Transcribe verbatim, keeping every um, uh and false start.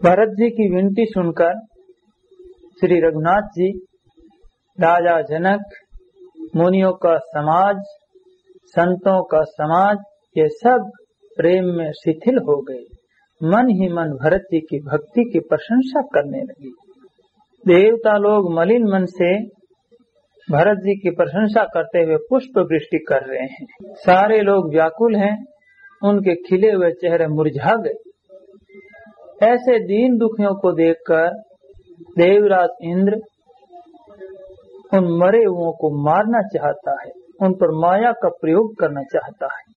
भरत जी की विनती सुनकर श्री रघुनाथ जी, राजा जनक, मुनियों का समाज, संतों का समाज, ये सब प्रेम में शिथिल हो गए। मन ही मन भरत जी की भक्ति की प्रशंसा करने लगी। देवता लोग मलिन मन से भरत जी की प्रशंसा करते हुए पुष्प वृष्टि कर रहे हैं। सारे लोग व्याकुल हैं, उनके खिले हुए चेहरे मुरझा गए। ऐसे दीन दुखियों को देखकर देवराज इंद्र उन मरे हुओं को मारना चाहता है, उन पर माया का प्रयोग करना चाहता है।